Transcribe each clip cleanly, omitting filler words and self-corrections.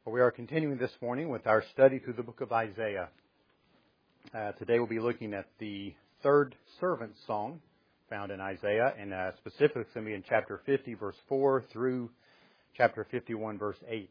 Well, we are continuing this morning with our study through the book of Isaiah. Today we'll be looking at the third servant song found in Isaiah, and specifically it's going to be in chapter 50, verse 4 through chapter 51, verse 8.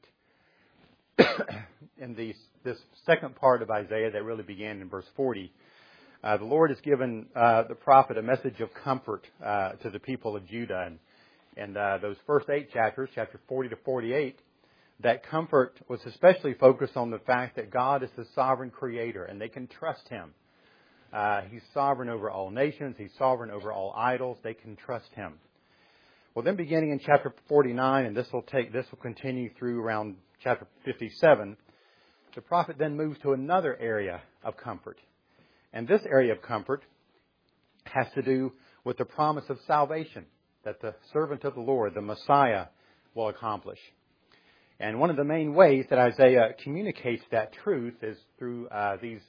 In this second part of Isaiah that really began in verse 40, the Lord has given the prophet a message of comfort to the people of Judah. And those first 8 chapters, chapter 40 to 48, that comfort was especially focused on the fact that God is the sovereign creator and they can trust Him. He's sovereign over all nations. He's sovereign over all idols. They can trust Him. Well, then beginning in chapter 49, and this will continue through around chapter 57, the prophet then moves to another area of comfort. And this area of comfort has to do with the promise of salvation that the servant of the Lord, the Messiah, will accomplish. And one of the main ways that Isaiah communicates that truth is through these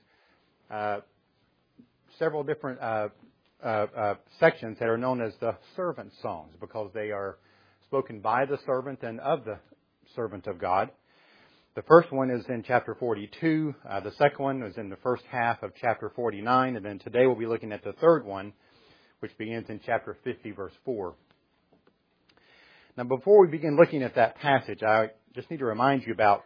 several different sections that are known as the servant songs, because they are spoken by the servant and of the servant of God. The first one is in chapter 42. The second one is in the first half of chapter 49. And then today we'll be looking at the third one, which begins in chapter 50, verse 4. Now, before we begin looking at that passage, I just need to remind you about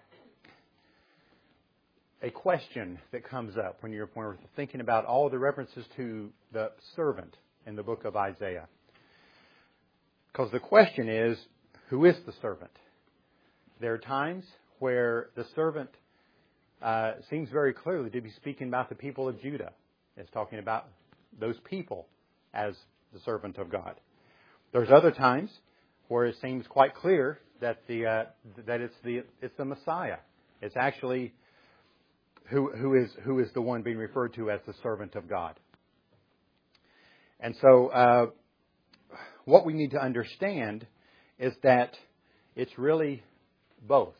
a question that comes up when you're thinking about all the references to the servant in the book of Isaiah. Because the question is, who is the servant? There are times where the servant seems very clearly to be speaking about the people of Judah. It's talking about those people as the servant of God. There's other times where it seems quite clear that it's the Messiah. It's actually who is the one being referred to as the servant of God. And so what we need to understand is that it's really both.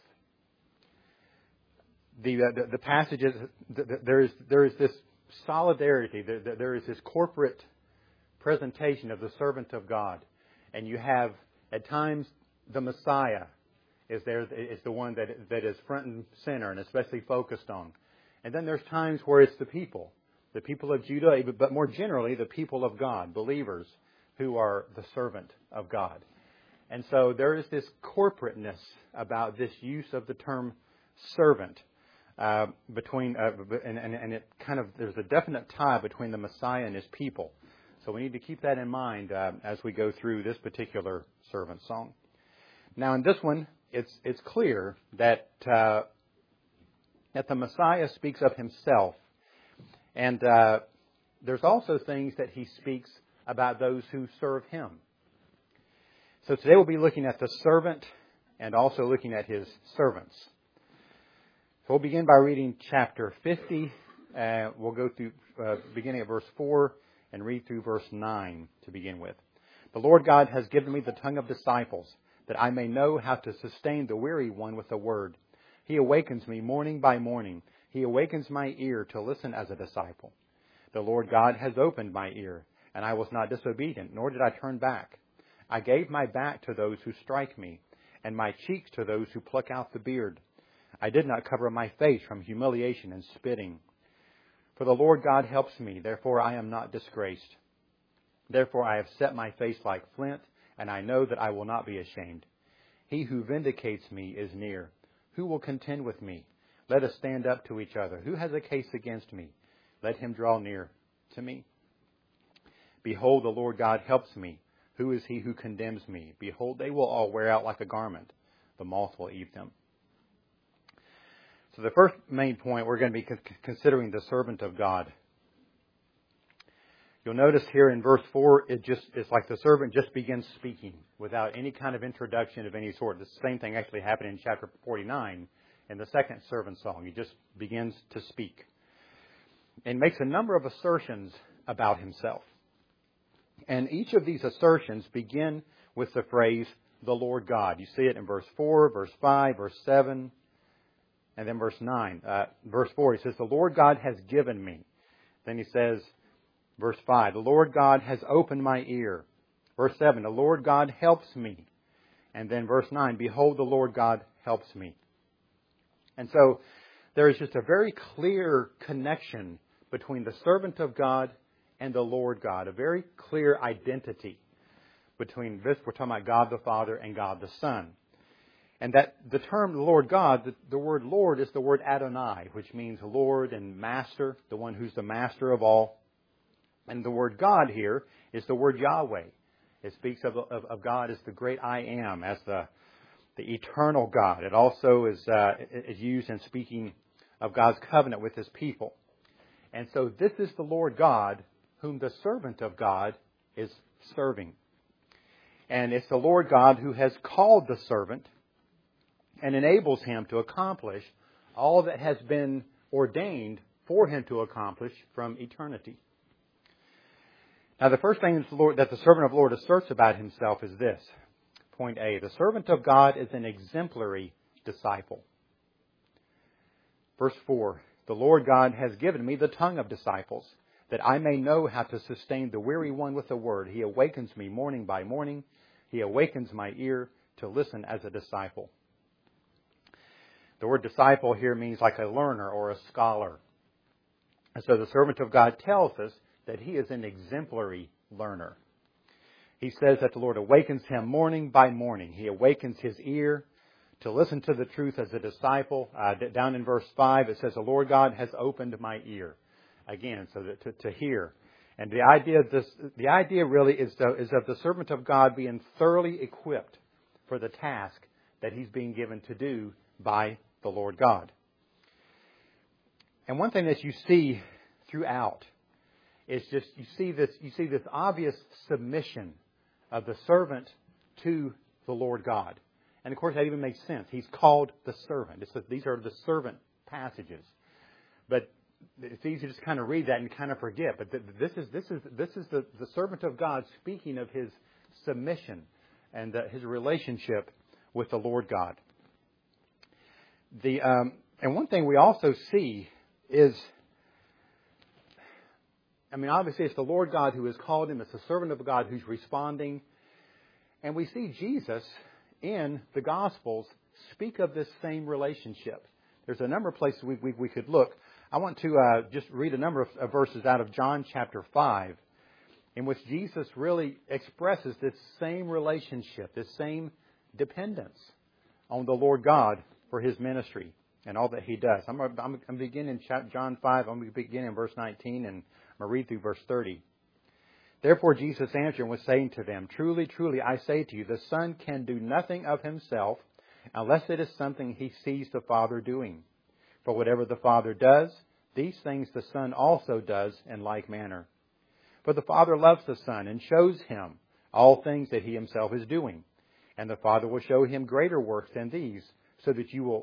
The passages, there is this solidarity, there is this corporate presentation of the servant of God, and you have at times the Messiah is the one that is front and center and especially focused on, and then there's times where it's the people of Judah, but more generally the people of God, believers who are the servant of God, and so there is this corporateness about this use of the term servant. And it kind of, there's a definite tie between the Messiah and His people. So we need to keep that in mind as we go through this particular servant song. Now, in this one, it's clear that the Messiah speaks of Himself, and there's also things that He speaks about those who serve Him. So today we'll be looking at the servant and also looking at His servants. So we'll begin by reading chapter 50. We'll go through beginning at verse 4 and read through verse 9 to begin with. The Lord God has given me the tongue of disciples, that I may know how to sustain the weary one with a word. He awakens me morning by morning. He awakens my ear to listen as a disciple. The Lord God has opened my ear, and I was not disobedient, nor did I turn back. I gave my back to those who strike me, and my cheeks to those who pluck out the beard. I did not cover my face from humiliation and spitting. For the Lord God helps me, therefore I am not disgraced. Therefore I have set my face like flint, and I know that I will not be ashamed. He who vindicates me is near. Who will contend with me? Let us stand up to each other. Who has a case against me? Let him draw near to me. Behold, the Lord God helps me. Who is he who condemns me? Behold, they will all wear out like a garment. The moth will eat them. So the first main point, we're going to be considering the servant of God. You'll notice here in verse 4, it's like the servant just begins speaking without any kind of introduction of any sort. The same thing actually happened in chapter 49 in the second servant song. He just begins to speak and makes a number of assertions about himself. And each of these assertions begin with the phrase, the Lord God. You see it in verse 4, verse 5, verse 7, and then verse 9. Verse 4, he says, the Lord God has given me. Then he says, verse 5, the Lord God has opened my ear. Verse 7, the Lord God helps me. And then verse 9, behold, the Lord God helps me. And so there is just a very clear connection between the servant of God and the Lord God, a very clear identity between this. We're talking about God the Father and God the Son. And that the term Lord God, the word Lord is the word Adonai, which means Lord and Master, the one who's the master of all. And the word God here is the word Yahweh. It speaks of God as the great I am, as the eternal God. It also is used in speaking of God's covenant with His people. And so this is the Lord God whom the servant of God is serving. And it's the Lord God who has called the servant and enables him to accomplish all that has been ordained for him to accomplish from eternity. Now, the first thing that the servant of the Lord asserts about himself is this. Point A, the servant of God is an exemplary disciple. Verse 4, the Lord God has given me the tongue of disciples, that I may know how to sustain the weary one with the word. He awakens me morning by morning. He awakens my ear to listen as a disciple. The word disciple here means like a learner or a scholar. And so the servant of God tells us that he is an exemplary learner. He says that the Lord awakens him morning by morning. He awakens his ear to listen to the truth as a disciple. Down in verse 5, it says, the Lord God has opened my ear. Again, so that to hear. And the idea really is of the servant of God being thoroughly equipped for the task that he's being given to do by the Lord God. And one thing that you see throughout is just you see this obvious submission of the servant to the Lord God. And of course that even makes sense. He's called the servant. These are the servant passages. But it's easy to just kind of read that and kind of forget. But this is the servant of God speaking of his submission and his relationship with the Lord God. And one thing we also see is, obviously it's the Lord God who has called him. It's the servant of God who's responding. And we see Jesus in the Gospels speak of this same relationship. There's a number of places we could look. I want to just read a number of verses out of John chapter 5 in which Jesus really expresses this same relationship, this same dependence on the Lord God for his ministry and all that he does. I'm beginning in John 5. I'm going to begin in verse 19 and I'm going to read through verse 30. Therefore Jesus answered and was saying to them, truly, truly, I say to you, the Son can do nothing of himself unless it is something he sees the Father doing. For whatever the Father does, these things the Son also does in like manner. For the Father loves the Son and shows him all things that he himself is doing. And the Father will show him greater works than these, so that you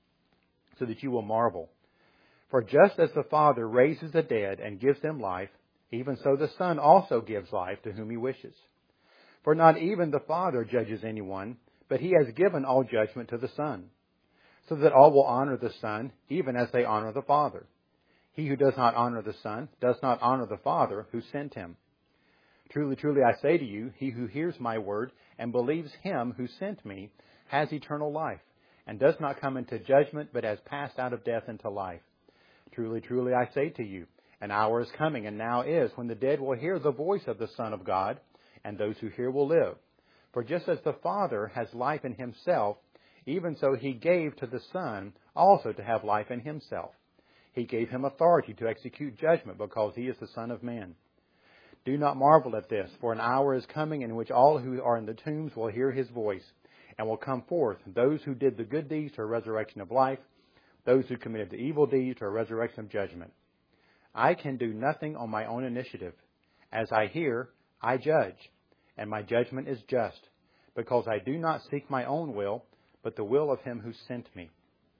will marvel. For just as the Father raises the dead and gives them life, even so the Son also gives life to whom he wishes. For not even the Father judges anyone, but he has given all judgment to the Son, so that all will honor the Son, even as they honor the Father. He who does not honor the Son does not honor the Father who sent him. Truly, truly, I say to you, he who hears my word and believes him who sent me has eternal life, and does not come into judgment, but has passed out of death into life. Truly, truly, I say to you, an hour is coming, and now is, when the dead will hear the voice of the Son of God, and those who hear will live. For just as the Father has life in himself, even so he gave to the Son also to have life in himself. He gave him authority to execute judgment, because he is the Son of Man. Do not marvel at this, for an hour is coming in which all who are in the tombs will hear his voice, and will come forth, those who did the good deeds to a resurrection of life, those who committed the evil deeds to a resurrection of judgment. I can do nothing on my own initiative. As I hear, I judge, and my judgment is just, because I do not seek my own will, but the will of him who sent me.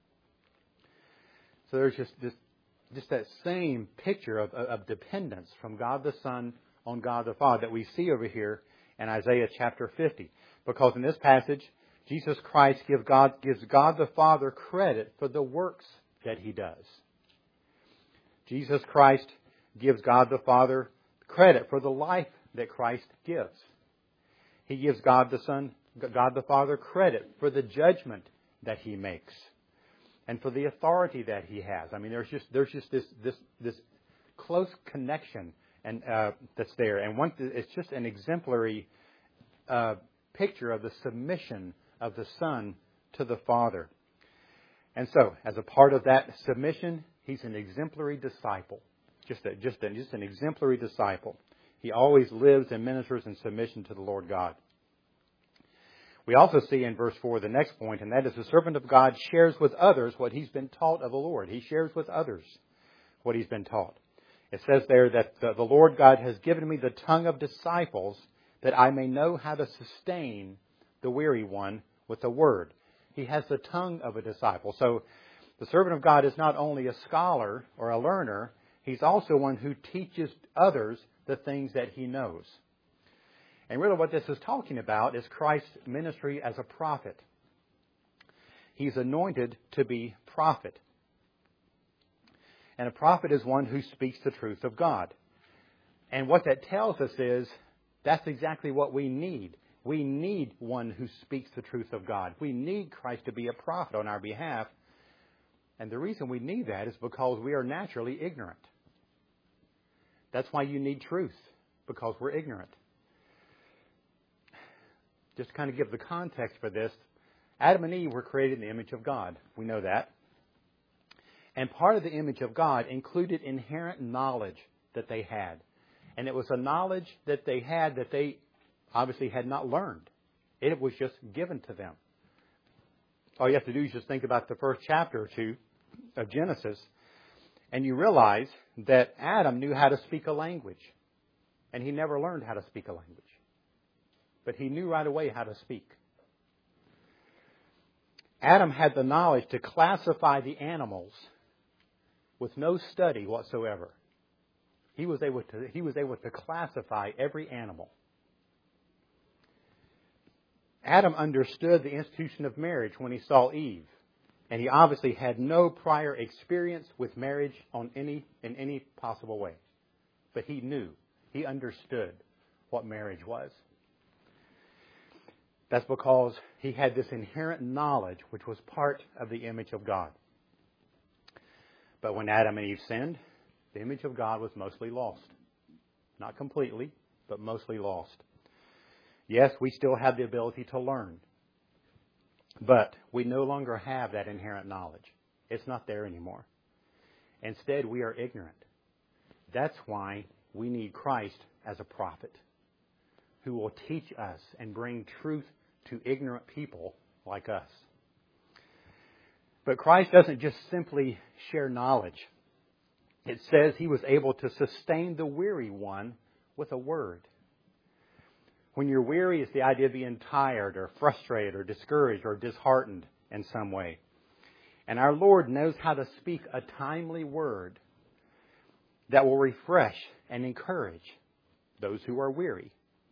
So there's just that same picture of dependence from God the Son on God the Father that we see over here in Isaiah chapter 50. Because in this passage, Jesus Christ gives God the Father credit for the works that he does. Jesus Christ gives God the Father credit for the life that Christ gives. He gives God the Son, God the Father, credit for the judgment that he makes. and for the authority that he has. I mean, there's just this close connection and that's there, and it's just an exemplary picture of the submission of the Son to the Father. And so, as a part of that submission, he's an exemplary disciple, just an exemplary disciple. He always lives and ministers in submission to the Lord God. We also see in verse 4 the next point, and that is the servant of God shares with others what he's been taught of the Lord. He shares with others what he's been taught. It says there that the Lord God has given me the tongue of disciples that I may know how to sustain the weary one with the word. He has the tongue of a disciple. So the servant of God is not only a scholar or a learner, he's also one who teaches others the things that he knows. And really what this is talking about is Christ's ministry as a prophet. He's anointed to be prophet. And a prophet is one who speaks the truth of God. And what that tells us is that's exactly what we need. We need one who speaks the truth of God. We need Christ to be a prophet on our behalf. And the reason we need that is because we are naturally ignorant. That's why you need truth, because we're ignorant. Just to kind of give the context for this, Adam and Eve were created in the image of God. We know that. And part of the image of God included inherent knowledge that they had. And it was a knowledge that they had that they obviously had not learned. It was just given to them. All you have to do is just think about the first chapter or two of Genesis, and you realize that Adam knew how to speak a language. And he never learned how to speak a language. But he knew right away how to speak. Adam had the knowledge to classify the animals with no study whatsoever. He was able to classify every animal. Adam understood the institution of marriage when he saw Eve. And he obviously had no prior experience with marriage in any possible way. But he knew. He understood what marriage was. That's because he had this inherent knowledge which was part of the image of God. But when Adam and Eve sinned, the image of God was mostly lost. Not completely, but mostly lost. Yes, we still have the ability to learn. But we no longer have that inherent knowledge. It's not there anymore. Instead, we are ignorant. That's why we need Christ as a prophet who will teach us and bring truth to ignorant people like us. But Christ doesn't just simply share knowledge. It says he was able to sustain the weary one with a word. When you're weary, it's the idea of being tired or frustrated or discouraged or disheartened in some way. And our Lord knows how to speak a timely word that will refresh and encourage those who are weary.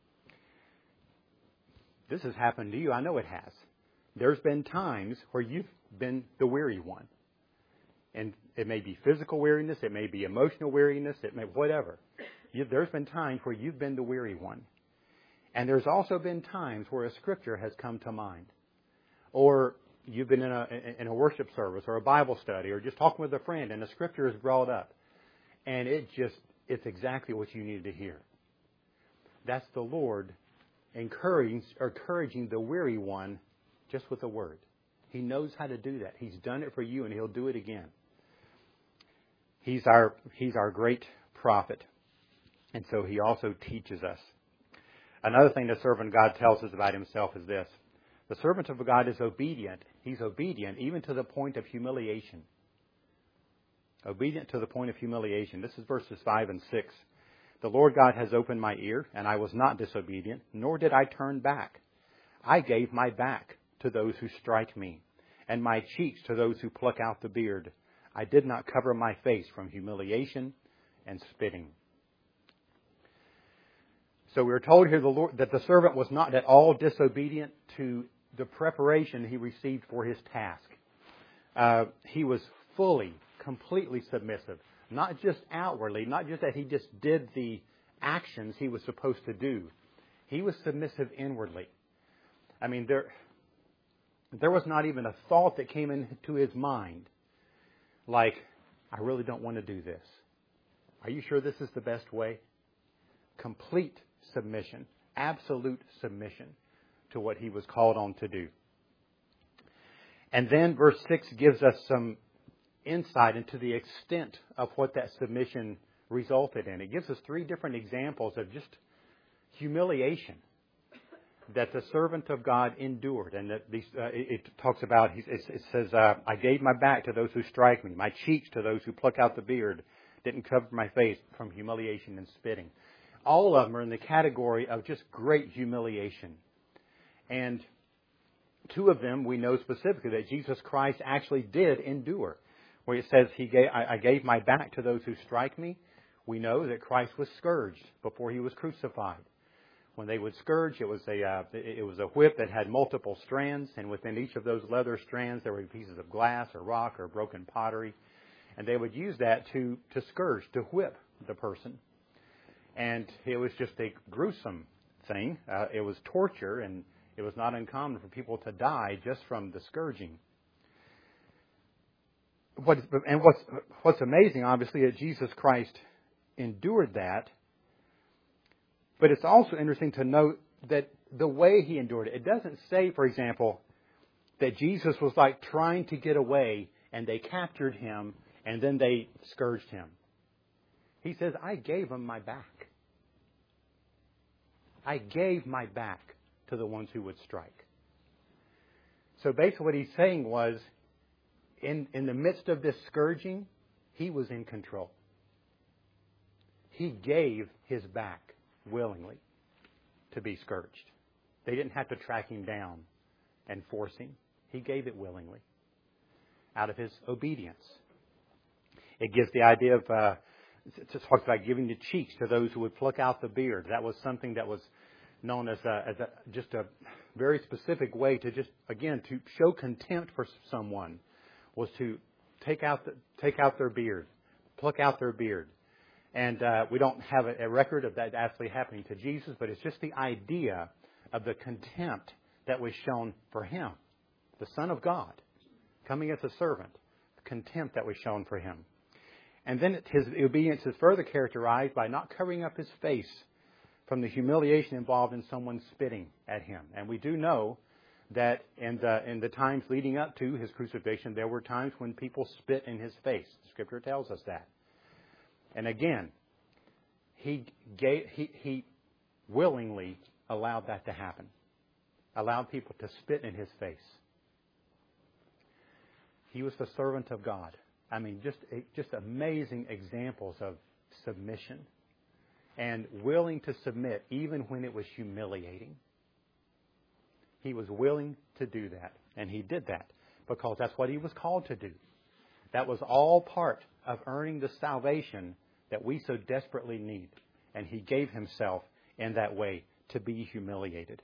This has happened to you. I know it has. There's been times where you've been the weary one. And it may be physical weariness, it may be emotional weariness, it may whatever. There's been times where you've been the weary one. And there's also been times where a scripture has come to mind. Or you've been in a worship service or a Bible study or just talking with a friend and a scripture is brought up. And it's exactly what you needed to hear. That's the Lord encouraging the weary one just with a word. He knows how to do that. He's done it for you and He'll do it again. He's our great prophet. And so He also teaches us. Another thing the servant of God tells us about Himself is this. The servant of God is obedient. He's obedient even to the point of humiliation. Obedient to the point of humiliation. This is verses 5 and 6. The Lord God has opened my ear, and I was not disobedient, nor did I turn back. I gave my back to those who strike me, and my cheeks to those who pluck out the beard. I did not cover my face from humiliation and spitting. So we are told here that the servant was not at all disobedient to the preparation he received for his task. He was fully, completely submissive. Not just outwardly, not just that he just did the actions he was supposed to do. He was submissive inwardly. I mean, There was not even a thought that came into his mind like, I really don't want to do this. Are you sure this is the best way? Complete submission, absolute submission to what he was called on to do. And then verse 6 gives us some insight into the extent of what that submission resulted in. It gives us 3 different examples of just humiliation that the servant of God endured. And that it talks about, it says, I gave my back to those who strike me, my cheeks to those who pluck out the beard, didn't cover my face from humiliation and spitting. All of them are in the category of just great humiliation. And 2 of them we know specifically that Jesus Christ actually did endure. Where it says, I gave my back to those who strike me. We know that Christ was scourged before he was crucified. When they would scourge, it was a whip that had multiple strands, and within each of those leather strands there were pieces of glass or rock or broken pottery. And they would use that to scourge, to whip the person. And it was just a gruesome thing. It was torture, and it was not uncommon for people to die just from the scourging. What's amazing, obviously, that Jesus Christ endured that. But it's also interesting to note that the way he endured it, it doesn't say, for example, that Jesus was like trying to get away and they captured him and then they scourged him. He says, I gave him my back. I gave my back to the ones who would strike. So basically what he's saying was, in the midst of this scourging, he was in control. He gave his back willingly to be scourged. They didn't have to track him down and force him. He gave it willingly out of his obedience. It gives the idea of, it talks about giving the cheeks to those who would pluck out the beard. That was something that was known as just a very specific way to just, again, to show contempt for someone was to take out their beard, pluck out their beard. And we don't have a record of that actually happening to Jesus, but it's just the idea of the contempt that was shown for him, the Son of God, coming as a servant, the contempt that was shown for him. And then his obedience is further characterized by not covering up his face from the humiliation involved in someone spitting at him. And we do know that in the times leading up to his crucifixion, there were times when people spit in his face. Scripture tells us that. And again, he willingly allowed that to happen. Allowed people to spit in his face. He was the servant of God. I mean, just amazing examples of submission and willing to submit even when it was humiliating. He was willing to do that, and he did that because that's what he was called to do. That was all part of earning the salvation that we so desperately need, and he gave himself in that way to be humiliated.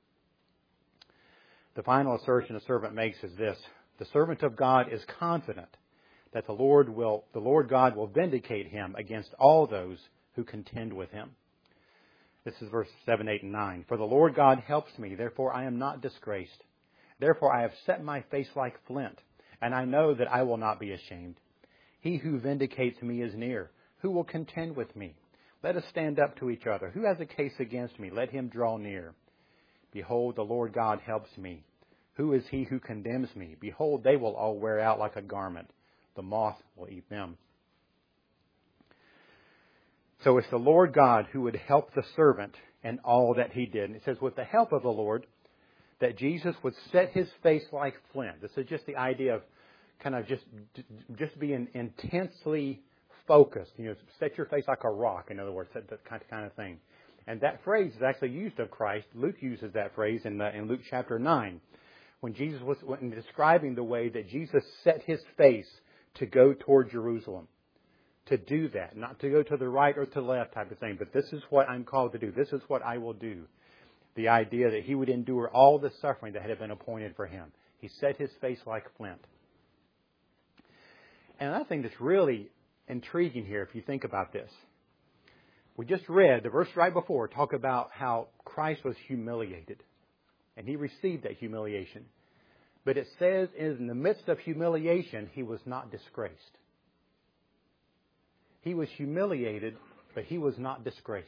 The final assertion a servant makes is this: the servant of God is confident that the Lord God will vindicate him against all those who contend with him. This is verse 7, 8, and 9. For the Lord God helps me, therefore I am not disgraced. Therefore I have set my face like flint, and I know that I will not be ashamed. He who vindicates me is near. Who will contend with me? Let us stand up to each other. Who has a case against me? Let him draw near. Behold, the Lord God helps me. Who is he who condemns me? Behold, they will all wear out like a garment. The moth will eat them. So it's the Lord God who would help the servant in all that he did. And it says, with the help of the Lord, that Jesus would set his face like flint. This is just the idea of kind of just being intensely focused. You know, set your face like a rock, in other words, that kind of thing. And that phrase is actually used of Christ. Luke uses that phrase in Luke chapter 9. When Jesus was describing the way that Jesus set his face to go toward Jerusalem. To do that, not to go to the right or to the left type of thing, but this is what I'm called to do. This is what I will do. The idea that he would endure all the suffering that had been appointed for him. He set his face like flint. And I think that's really intriguing here if you think about this. We just read the verse right before, talk about how Christ was humiliated. And he received that humiliation. But it says in the midst of humiliation, he was not disgraced. He was humiliated, but he was not disgraced.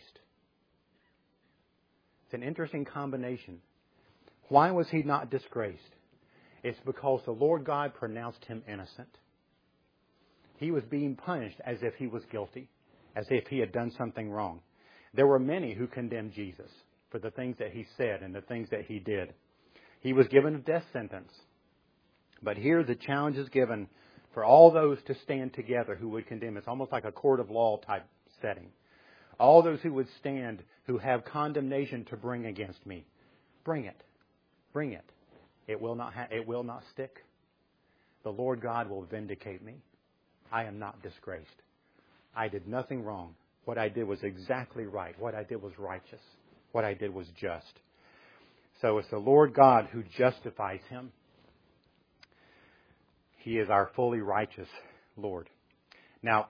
It's an interesting combination. Why was he not disgraced? It's because the Lord God pronounced him innocent. He was being punished as if he was guilty, as if he had done something wrong. There were many who condemned Jesus for the things that he said and the things that he did. He was given a death sentence. But here the challenge is given for all those to stand together who would condemn. It's almost like a court of law type setting. All those who would stand, who have condemnation to bring against me. Bring it. Bring it. It will not stick. The Lord God will vindicate me. I am not disgraced. I did nothing wrong. What I did was exactly right. What I did was righteous. What I did was just. So it's the Lord God who justifies him. He is our fully righteous Lord. Now,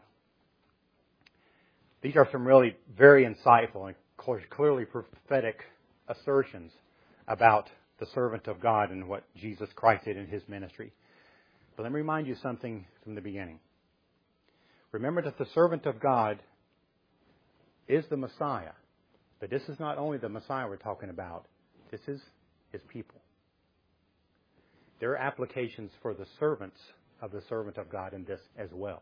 these are some really very insightful and clearly prophetic assertions about the servant of God and what Jesus Christ did in his ministry. But let me remind you something from the beginning. Remember that the servant of God is the Messiah. But this is not only the Messiah we're talking about. This is his people. There are applications for the servants of the servant of God in this as well.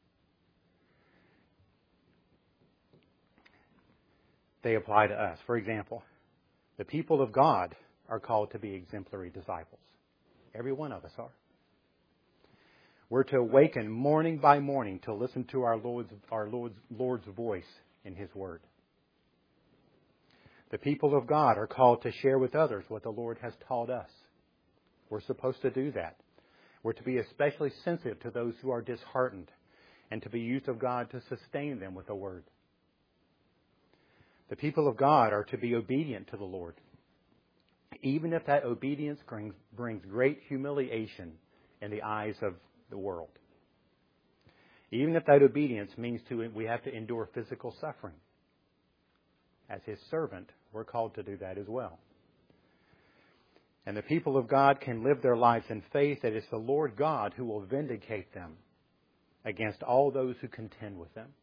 They apply to us. For example, the people of God are called to be exemplary disciples. Every one of us are. We're to awaken morning by morning to listen to our Lord's voice in his word. The people of God are called to share with others what the Lord has taught us. We're supposed to do that. We're to be especially sensitive to those who are disheartened and to be used of God to sustain them with the word. The people of God are to be obedient to the Lord, even if that obedience brings great humiliation in the eyes of the world. Even if that obedience means we have to endure physical suffering. As his servant, we're called to do that as well. And the people of God can live their lives in faith that it's the Lord God who will vindicate them against all those who contend with them.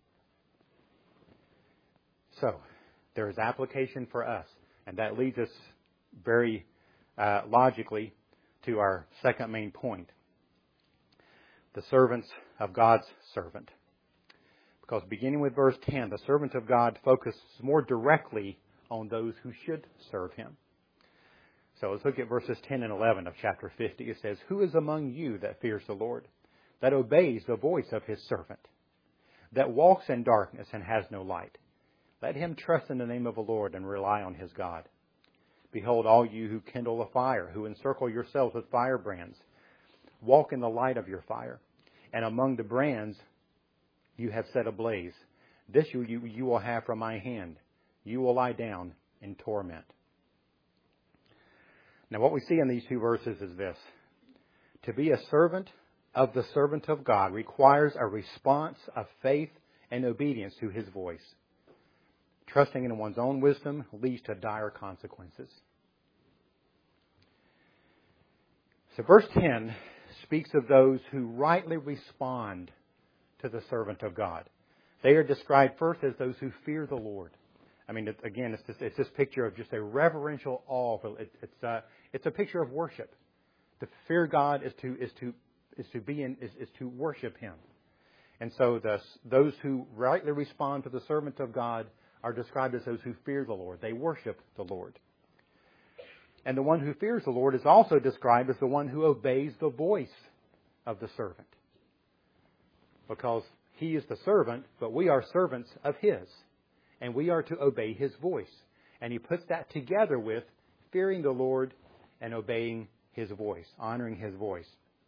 So, there is application for us. And that leads us very logically to our second main point. The servants of God's servant. Because beginning with verse 10, the servant of God focuses more directly on those who should serve him. So let's look at verses 10 and 11 of chapter 50. It says, "Who is among you that fears the Lord, that obeys the voice of his servant, that walks in darkness and has no light? Let him trust in the name of the Lord and rely on his God. Behold, all you who kindle a fire, who encircle yourselves with firebrands, walk in the light of your fire. And among the brands you have set ablaze. This you will have from my hand. You will lie down in torment." Now what we see in these two verses is this. To be a servant of the servant of God requires a response of faith and obedience to his voice. Trusting in one's own wisdom leads to dire consequences. So verse 10 speaks of those who rightly respond to the servant of God. They are described first as those who fear the Lord. I mean, it's this picture of just a reverential awe. It's a picture of worship. To fear God is to worship him. And so those who rightly respond to the servant of God are described as those who fear the Lord. They worship the Lord. And the one who fears the Lord is also described as the one who obeys the voice of the servant. Because he is the servant, but we are servants of his. And we are to obey his voice. And he puts that together with fearing the Lord and obeying his voice, honoring his voice.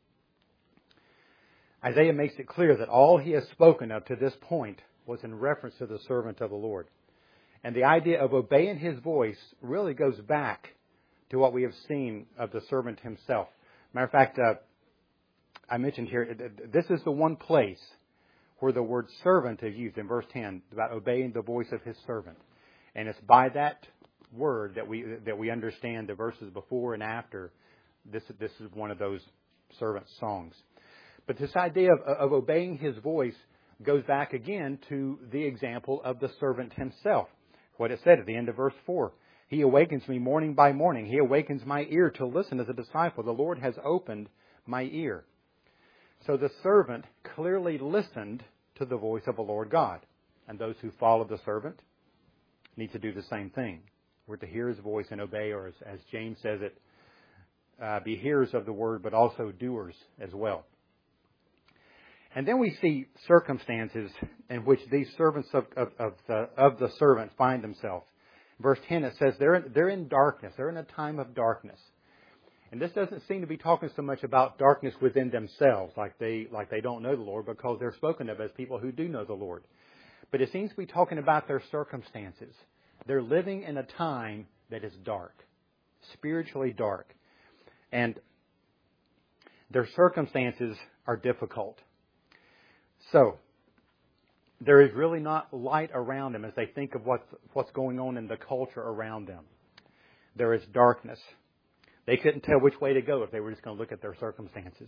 Isaiah makes it clear that all he has spoken of to this point was in reference to the servant of the Lord. And the idea of obeying his voice really goes back to what we have seen of the servant himself. Matter of fact, I mentioned here, this is the one place where the word servant is used in verse 10, about obeying the voice of his servant. And it's by that word that we understand the verses before and after this is one of those servant songs. But this idea of obeying His voice goes back again to the example of the servant himself. What it said at the end of verse 4. He awakens me morning by morning. He awakens my ear to listen as a disciple. The Lord has opened my ear. So the servant clearly listened to the voice of the Lord God. And those who follow the servant need to do the same thing. We're to hear His voice and obey, or as James says it, be hearers of the word, but also doers as well. And then we see circumstances in which these servants of the servant find themselves. Verse 10, it says they're in darkness. They're in a time of darkness. And this doesn't seem to be talking so much about darkness within themselves, like they don't know the Lord, because they're spoken of as people who do know the Lord. But it seems to be talking about their circumstances. They're living in a time that is dark, spiritually dark. And their circumstances are difficult. So, there is really not light around them as they think of what's going on in the culture around them. There is darkness. They couldn't tell which way to go if they were just going to look at their circumstances.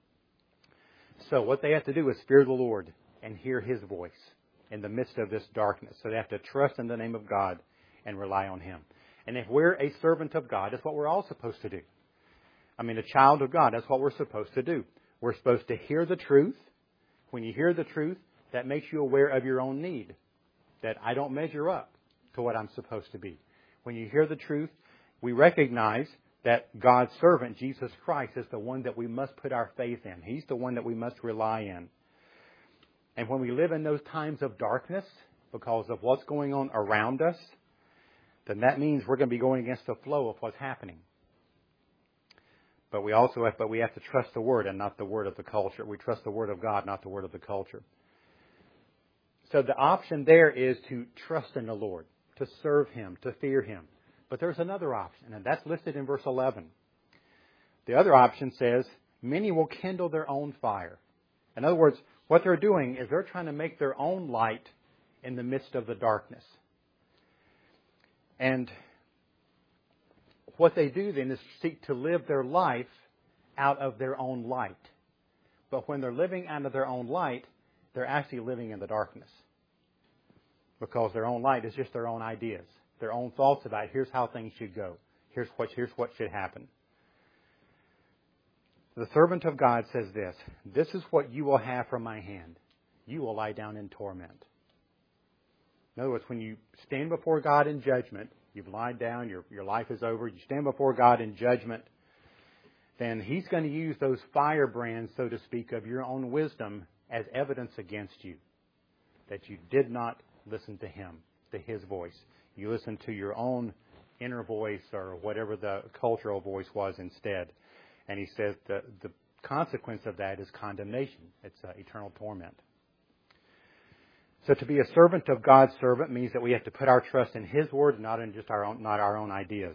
So what they have to do is fear the Lord and hear His voice in the midst of this darkness. So they have to trust in the name of God and rely on Him. And if we're a servant of God, that's what we're all supposed to do. A child of God, that's what we're supposed to do. We're supposed to hear the truth. When you hear the truth, that makes you aware of your own need, that I don't measure up to what I'm supposed to be. When you hear the truth, we recognize that God's servant, Jesus Christ, is the one that we must put our faith in. He's the one that we must rely in. And when we live in those times of darkness, because of what's going on around us, then that means we're going to be going against the flow of what's happening. But we have to trust the Word and not the word of the culture. We trust the Word of God, not the word of the culture. So the option there is to trust in the Lord, to serve Him, to fear Him. But there's another option, and that's listed in verse 11. The other option says, many will kindle their own fire. In other words, what they're doing is they're trying to make their own light in the midst of the darkness. And what they do then is seek to live their life out of their own light. But when they're living out of their own light, they're actually living in the darkness. Because their own light is just their own ideas, their own thoughts about here's how things should go. Here's what should happen. The servant of God says this, this is what you will have from my hand. You will lie down in torment. In other words, when you stand before God in judgment, you've lied down, your life is over, you stand before God in judgment, then He's going to use those firebrands, so to speak, of your own wisdom as evidence against you. That you did not listen to Him, to His voice. You listened to your own inner voice or whatever the cultural voice was instead. And He says the consequence of that is condemnation. It's eternal torment. So to be a servant of God's servant means that we have to put our trust in His word, not in just our own ideas.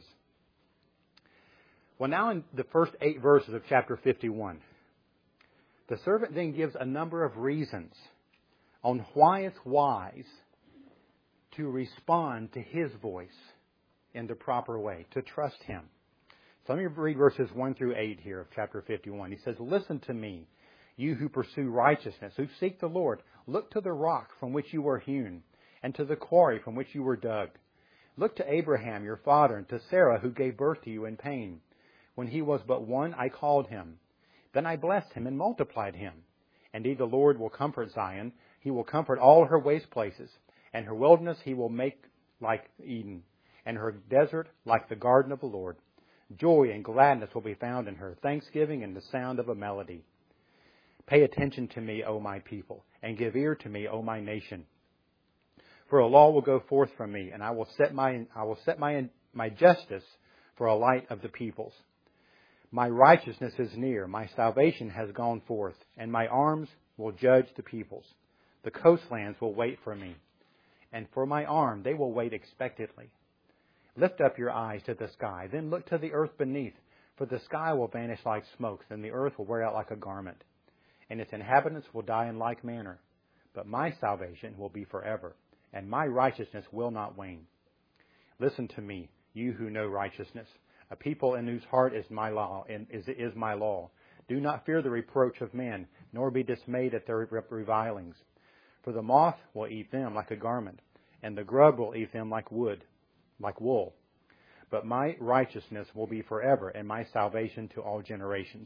Well, now in the first 8 verses of chapter 51, the servant then gives a number of reasons on why it's wise to respond to His voice in the proper way, to trust Him. So let me read verses 1 through 8 here of chapter 51. He says, listen to me, you who pursue righteousness, who seek the Lord. Look to the rock from which you were hewn, and to the quarry from which you were dug. Look to Abraham, your father, and to Sarah, who gave birth to you in pain. When he was but one, I called him. Then I blessed him and multiplied him. Indeed, the Lord will comfort Zion. He will comfort all her waste places, and her wilderness He will make like Eden, and her desert like the garden of the Lord. Joy and gladness will be found in her, thanksgiving and the sound of a melody. Pay attention to me, O my people, and give ear to me, O my nation. For a law will go forth from me, and I will set my justice for a light of the peoples. My righteousness is near, my salvation has gone forth, and my arms will judge the peoples. The coastlands will wait for me, and for my arm they will wait expectantly. Lift up your eyes to the sky, then look to the earth beneath, for the sky will vanish like smoke, and the earth will wear out like a garment, and its inhabitants will die in like manner. But my salvation will be forever, and my righteousness will not wane. Listen to me, you who know righteousness, a people in whose heart is my law, and is my law. Do not fear the reproach of men, nor be dismayed at their revilings. For the moth will eat them like a garment, and the grub will eat them like wool. But my righteousness will be forever, and my salvation to all generations.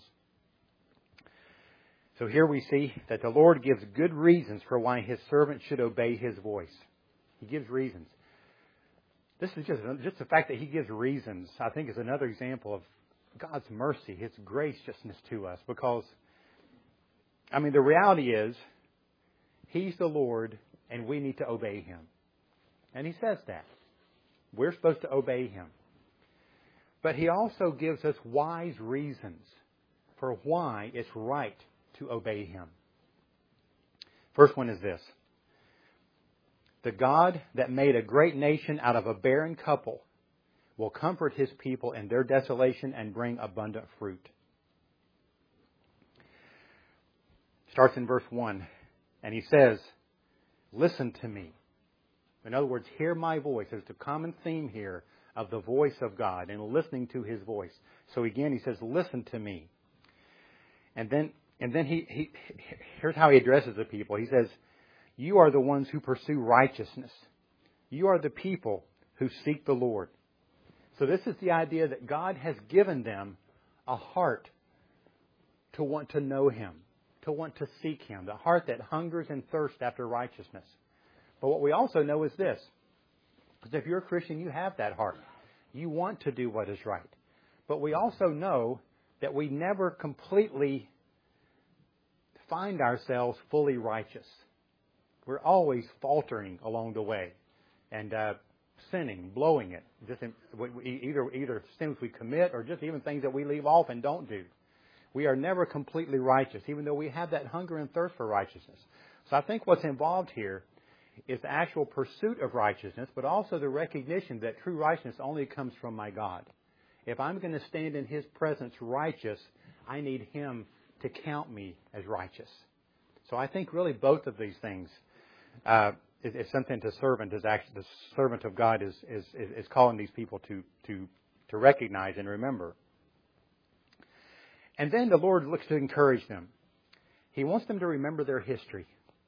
So here we see that the Lord gives good reasons for why His servant should obey His voice. He gives reasons. This is just the fact that He gives reasons, I think, is another example of God's mercy, His graciousness to us. Because, the reality is, He's the Lord, and we need to obey Him. And He says that. We're supposed to obey Him. But He also gives us wise reasons for why it's right to obey Him. First one is this. The God that made a great nation out of a barren couple will comfort His people in their desolation and bring abundant fruit. Starts in verse 1, and He says, listen to me. In other words, hear my voice. There's a common theme here of the voice of God and listening to His voice. So again, He says, listen to me. And then he here's how He addresses the people. He says, you are the ones who pursue righteousness. You are the people who seek the Lord. So this is the idea that God has given them a heart to want to know Him, to want to seek Him, the heart that hungers and thirsts after righteousness. But what we also know is this, is if you're a Christian, you have that heart. You want to do what is right. But we also know that we never completely find ourselves fully righteous. We're always faltering along the way and sinning, blowing it. Just either sins we commit or just even things that we leave off and don't do. We are never completely righteous, even though we have that hunger and thirst for righteousness. So I think what's involved here is the actual pursuit of righteousness, but also the recognition that true righteousness only comes from my God. If I'm going to stand in His presence righteous, I need Him to count me as righteous. So I think really both of these things is something the servant of God is calling these people to recognize and remember. And then the Lord looks to encourage them. He wants them to remember their history.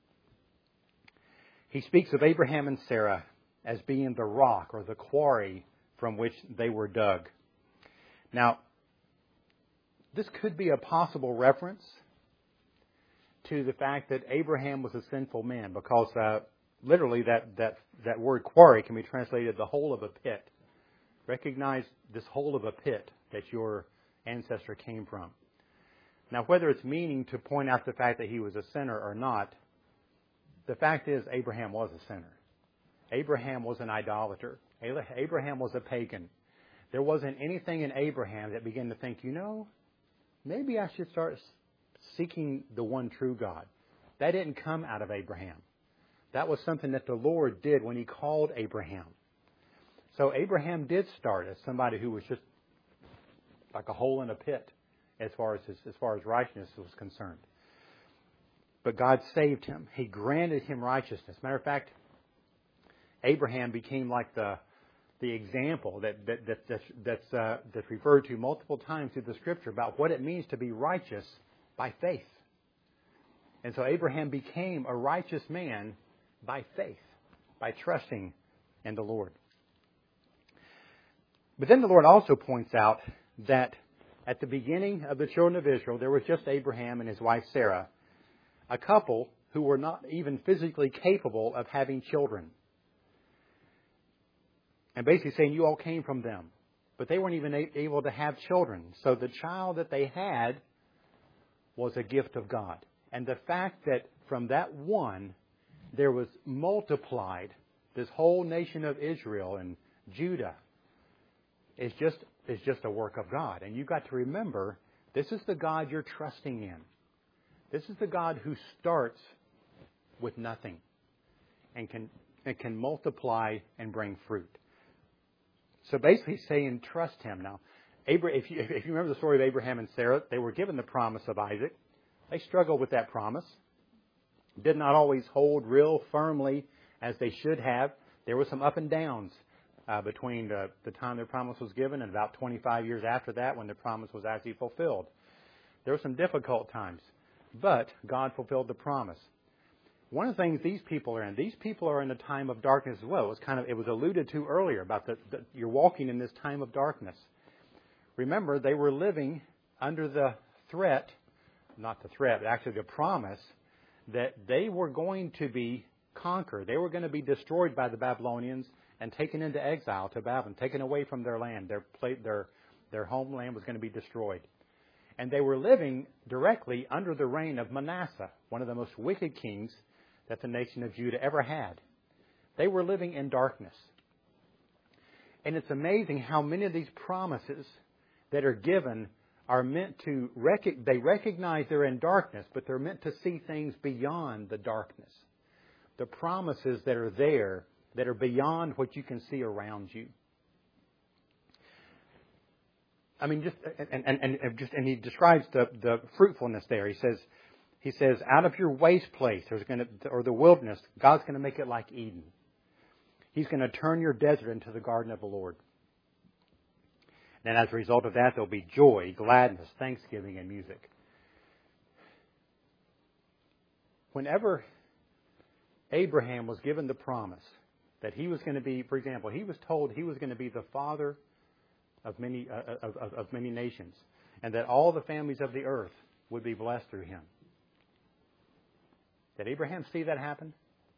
He speaks of Abraham and Sarah as being the rock or the quarry from which they were dug. Now, this could be a possible reference to the fact that Abraham was a sinful man, because literally that word quarry can be translated the hole of a pit. Recognize this hole of a pit that your ancestor came from. Now, whether it's meaning to point out the fact that he was a sinner or not, the fact is Abraham was a sinner. Abraham was an idolater. Abraham was a pagan. There wasn't anything in Abraham that began to think, maybe I should start seeking the one true God. That didn't come out of Abraham. That was something that the Lord did when He called Abraham. So Abraham did start as somebody who was just like a hole in a pit as far as righteousness was concerned. But God saved him. He granted him righteousness. Matter of fact, Abraham became like the example that's referred to multiple times through the Scripture about what it means to be righteous by faith. And so Abraham became a righteous man by faith, by trusting in the Lord. But then the Lord also points out that at the beginning of the children of Israel, there was just Abraham and his wife Sarah, a couple who were not even physically capable of having children. And basically saying, you all came from them. But they weren't even able to have children. So the child that they had was a gift of God. And the fact that from that one, there was multiplied this whole nation of Israel and Judah is just a work of God. And you've got to remember, this is the God you're trusting in. This is the God who starts with nothing and can multiply and bring fruit. So basically saying, trust Him. Now, if you remember the story of Abraham and Sarah, they were given the promise of Isaac. They struggled with that promise. Did not always hold real firmly as they should have. There were some up and downs. between the time the promise was given and about 25 years after that when the promise was actually fulfilled. There were some difficult times, but God fulfilled the promise. One of the things these people are in a time of darkness as well. It was alluded to earlier about you're walking in this time of darkness. Remember, they were living under the threat, not the threat, but actually the promise that they were going to be conquered. They were going to be destroyed by the Babylonians and taken into exile to Babylon, taken away from their land. Their homeland was going to be destroyed. And they were living directly under the reign of Manasseh, one of the most wicked kings that the nation of Judah ever had. They were living in darkness. And it's amazing how many of these promises that are given are meant to, they recognize they're in darkness, but they're meant to see things beyond the darkness. The promises that are there, that are beyond what you can see around you. I mean, and he describes the fruitfulness there. He says, out of your waste place, or the wilderness, God's going to make it like Eden. He's going to turn your desert into the garden of the Lord. And as a result of that, there'll be joy, gladness, thanksgiving, and music. Whenever Abraham was given the promise that he was going to be, for example, he was told he was going to be the father of many nations, and that all the families of the earth would be blessed through him. Did Abraham see that happen?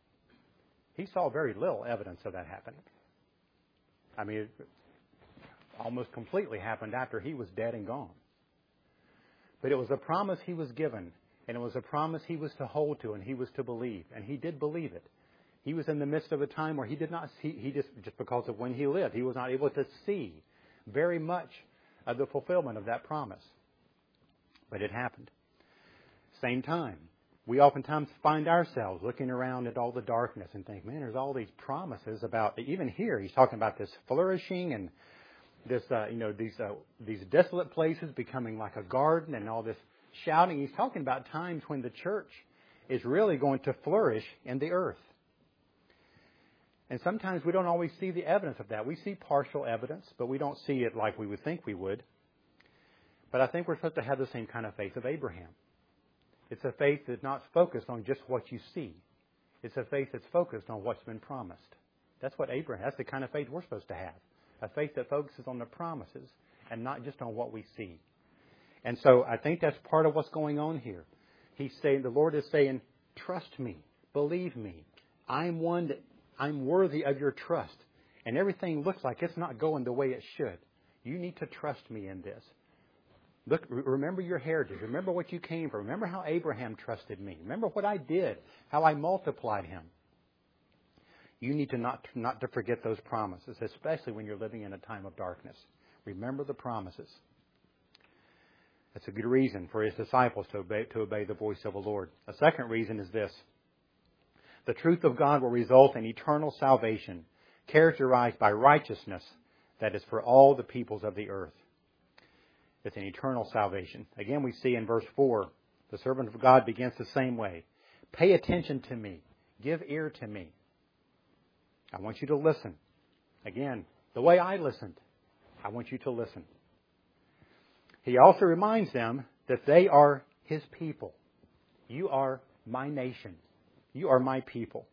He saw very little evidence of that happening. I mean, it almost completely happened after he was dead and gone. But it was a promise he was given, and it was a promise he was to hold to, and he was to believe, and he did believe it. He was in the midst of a time where he did not see, just because of when he lived, he was not able to see very much of the fulfillment of that promise. But it happened. Same time, we oftentimes find ourselves looking around at all the darkness and think, man, there's all these promises about, even here, he's talking about this flourishing and this, these desolate places becoming like a garden and all this shouting. He's talking about times when the church is really going to flourish in the earth. And sometimes we don't always see the evidence of that. We see partial evidence, but we don't see it like we would think we would. But I think we're supposed to have the same kind of faith of Abraham. It's a faith that's not focused on just what you see. It's a faith that's focused on what's been promised. That's the kind of faith we're supposed to have. A faith that focuses on the promises and not just on what we see. And so I think that's part of what's going on here. The Lord is saying, trust me, believe me. I'm worthy of your trust. And everything looks like it's not going the way it should. You need to trust me in this. Look, remember your heritage. Remember what you came from. Remember how Abraham trusted me. Remember what I did, how I multiplied him. You need to not to forget those promises, especially when you're living in a time of darkness. Remember the promises. That's a good reason for his disciples to obey the voice of the Lord. A second reason is this. The truth of God will result in eternal salvation, characterized by righteousness that is for all the peoples of the earth. It's an eternal salvation. Again, we see in verse 4, the servant of God begins the same way. Pay attention to me. Give ear to me. I want you to listen. Again, the way I listened, I want you to listen. He also reminds them that they are his people. You are my nation. You are my people.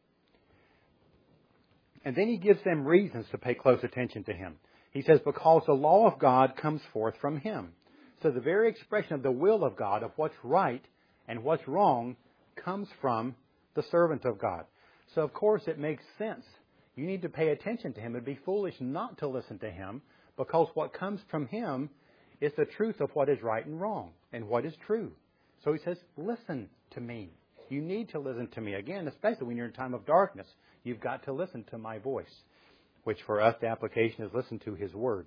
And then he gives them reasons to pay close attention to him. He says, because the law of God comes forth from him. So the very expression of the will of God, of what's right and what's wrong, comes from the servant of God. So of course it makes sense. You need to pay attention to him. It would be foolish not to listen to him, because what comes from him is the truth of what is right and wrong and what is true. So he says, listen to me. You need to listen to me. Again, especially when you're in a time of darkness, you've got to listen to my voice, which for us the application is listen to his word.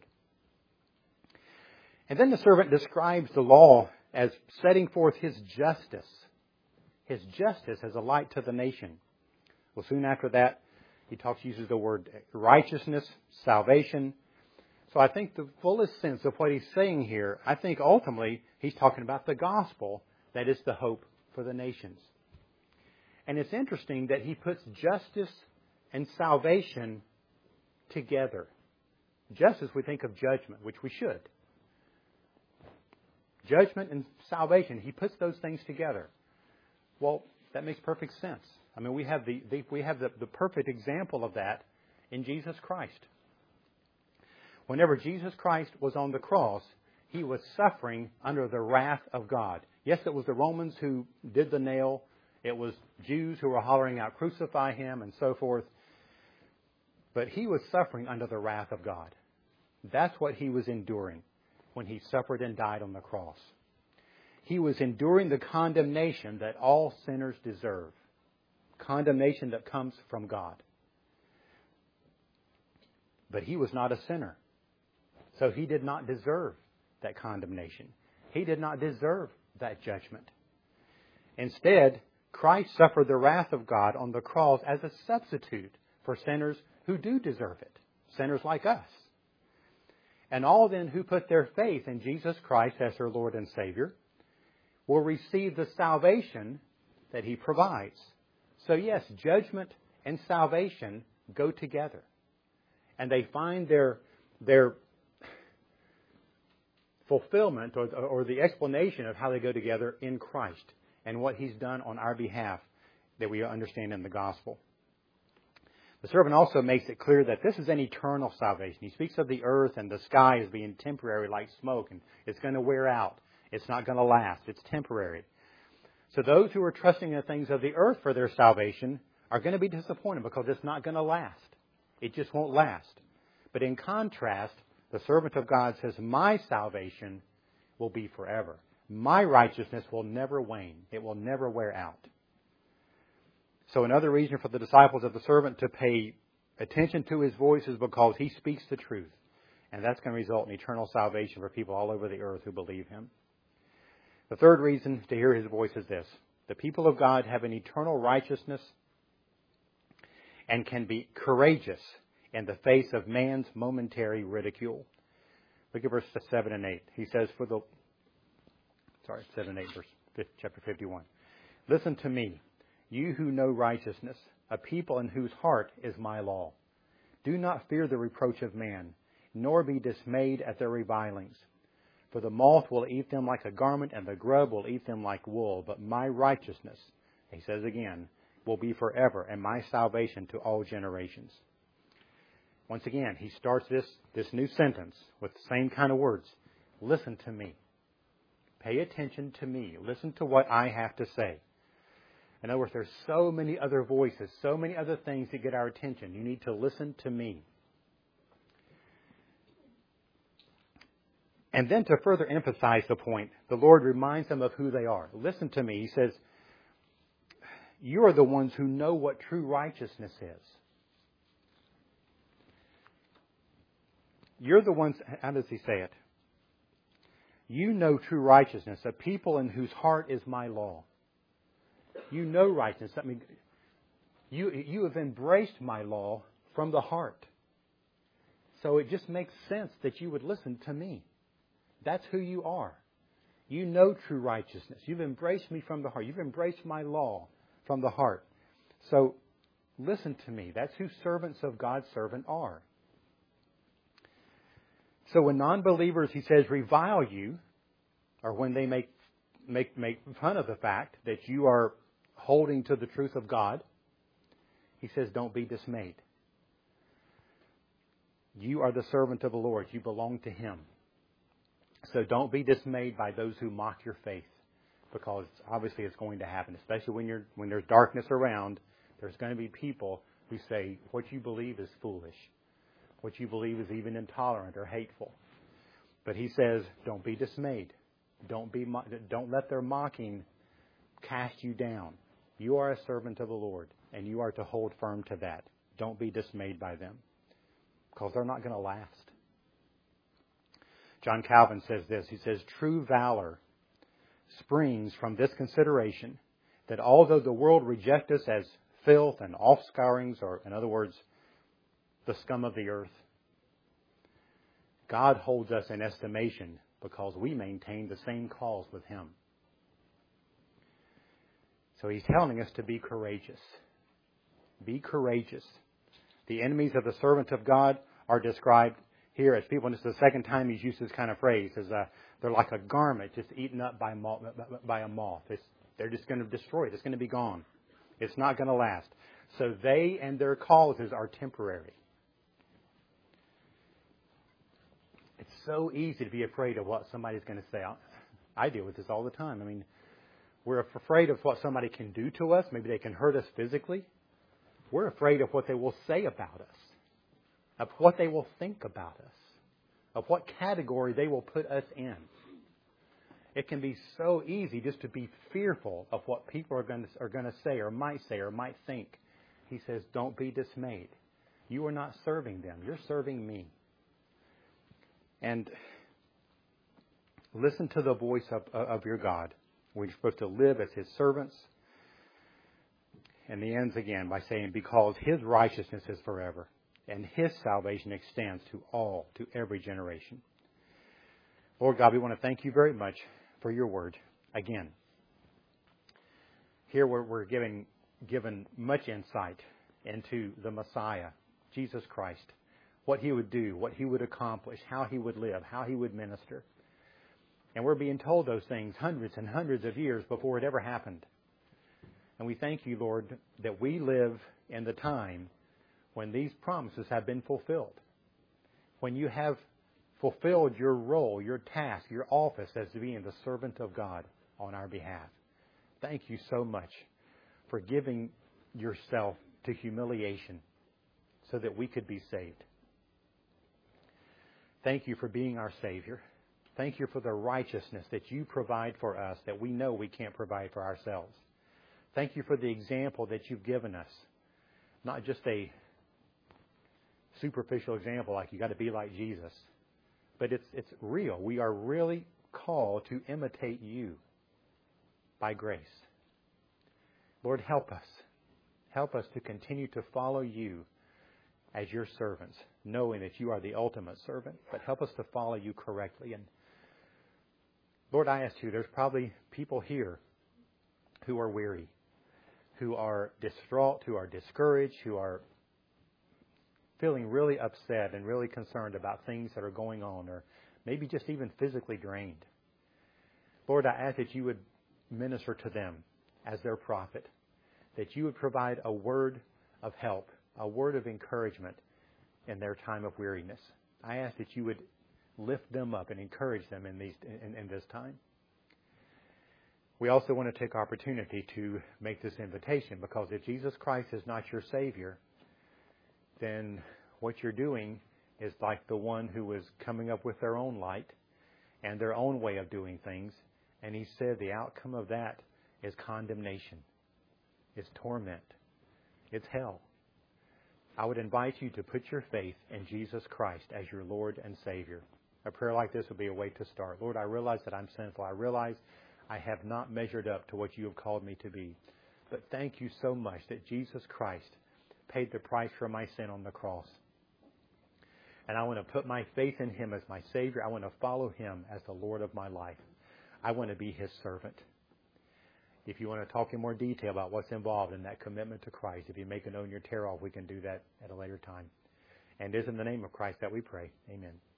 And then the servant describes the law as setting forth his justice. His justice as a light to the nation. Well, soon after that, he uses the word righteousness, salvation. So I think the fullest sense of what he's saying here, I think ultimately he's talking about the gospel that is the hope for the nations. And it's interesting that he puts justice and salvation together. just as we think of judgment, which we should. Judgment and salvation, He puts those things together. Well, that makes perfect sense. I mean, we have the perfect example of that in Jesus Christ. Whenever Jesus Christ was on the cross, He was suffering under the wrath of God. Yes, it was the Romans who did the nail. It was Jews who were hollering out, "Crucify Him," and so forth. But He was suffering under the wrath of God. That's what He was enduring when He suffered and died on the cross. He was enduring the condemnation that all sinners deserve. Condemnation that comes from God. But He was not a sinner. So He did not deserve that condemnation. He did not deserve that judgment. Instead, Christ suffered the wrath of God on the cross as a substitute for sinners who do deserve it. Sinners like us. And all then who put their faith in Jesus Christ as their Lord and Savior will receive the salvation that He provides. So yes, judgment and salvation go together. And they find their fulfillment or the explanation of how they go together in Christ and what He's done on our behalf that we understand in the gospel. The servant also makes it clear that this is an eternal salvation. He speaks of the earth and the sky as being temporary like smoke, and it's going to wear out. It's not going to last. It's temporary. So those who are trusting in the things of the earth for their salvation are going to be disappointed because it's not going to last. It just won't last. But in contrast, the servant of God says, "My salvation will be forever. My righteousness will never wane. It will never wear out." So another reason for the disciples of the servant to pay attention to His voice is because He speaks the truth. And that's going to result in eternal salvation for people all over the earth who believe Him. The third reason to hear His voice is this. The people of God have an eternal righteousness and can be courageous in the face of man's momentary ridicule. Look at verse 7 and 8. He says, 7 and 8, chapter 51. "Listen to me, you who know righteousness, a people in whose heart is my law. Do not fear the reproach of man, nor be dismayed at their revilings. For the moth will eat them like a garment, and the grub will eat them like wool. But my righteousness," he says again, "will be forever, and my salvation to all generations." Once again, he starts this new sentence with the same kind of words. Listen to me. Pay attention to me. Listen to what I have to say. In other words, there's so many other voices, so many other things that get our attention. You need to listen to me. And then to further emphasize the point, the Lord reminds them of who they are. Listen to me. He says, you are the ones who know what true righteousness is. You're the ones, how does He say it? You know true righteousness, a people in whose heart is my law. You know righteousness. I mean, you have embraced my law from the heart. So it just makes sense that you would listen to me. That's who you are. You know true righteousness. You've embraced me from the heart. You've embraced my law from the heart. So listen to me. That's who servants of God's servant are. So when non-believers, he says, revile you, or when they make fun of the fact that you are holding to the truth of God, he says, don't be dismayed. You are the servant of the Lord. You belong to Him. So don't be dismayed by those who mock your faith, because obviously it's going to happen, especially when there's darkness around. There's going to be people who say, what you believe is foolish. What you believe is even intolerant or hateful. But he says, don't be dismayed. Don't let their mocking cast you down. You are a servant of the Lord, and you are to hold firm to that. Don't be dismayed by them, because they're not going to last. John Calvin says this. He says, true valor springs from this consideration, that although the world reject us as filth and offscourings, or in other words, the scum of the earth, God holds us in estimation because we maintain the same cause with Him. So He's telling us to be courageous. Be courageous. The enemies of the servant of God are described here as people, and this is the second time he's used this kind of phrase, is they're like a garment just eaten up by a moth. They're just going to destroy it. It's going to be gone. It's not going to last. So they and their causes are temporary. It's so easy to be afraid of what somebody's going to say. I deal with this all the time. I mean, we're afraid of what somebody can do to us. Maybe they can hurt us physically. We're afraid of what they will say about us, of what they will think about us, of what category they will put us in. It can be so easy just to be fearful of what people are going to say or might think. He says, don't be dismayed. You are not serving them. You're serving me. And listen to the voice of your God. We're supposed to live as His servants. And he ends again by saying, because His righteousness is forever, and His salvation extends to every generation. Lord God, we want to thank you very much for your word. Again, here we're given much insight into the Messiah, Jesus Christ, what He would do, what He would accomplish, how He would live, how He would minister. And we're being told those things hundreds and hundreds of years before it ever happened. And we thank you, Lord, that we live in the time when these promises have been fulfilled. When you have fulfilled your role, your task, your office as being the servant of God on our behalf. Thank you so much for giving yourself to humiliation so that we could be saved. Thank you for being our Savior. Thank you for the righteousness that you provide for us that we know we can't provide for ourselves. Thank you for the example that you've given us. Not just a superficial example like you got to be like Jesus, but it's real. We are really called to imitate you by grace. Lord, help us. Help us to continue to follow you as your servants, knowing that you are the ultimate servant, but help us to follow you correctly. And Lord, I ask you, there's probably people here who are weary, who are distraught, who are discouraged, who are feeling really upset and really concerned about things that are going on, or maybe just even physically drained. Lord, I ask that you would minister to them as their prophet, that you would provide a word of help, a word of encouragement in their time of weariness. I ask that you would lift them up and encourage them in this time. We also want to take opportunity to make this invitation, because if Jesus Christ is not your Savior, then what you're doing is like the one who was coming up with their own light and their own way of doing things. And he said the outcome of that is condemnation. It's torment. It's hell. I would invite you to put your faith in Jesus Christ as your Lord and Savior. A prayer like this would be a way to start. Lord, I realize that I'm sinful. I realize I have not measured up to what you have called me to be. But thank you so much that Jesus Christ paid the price for my sin on the cross. And I want to put my faith in Him as my Savior. I want to follow Him as the Lord of my life. I want to be His servant. If you want to talk in more detail about what's involved in that commitment to Christ, if you make a known your tear off, we can do that at a later time. And it is in the name of Christ that we pray. Amen.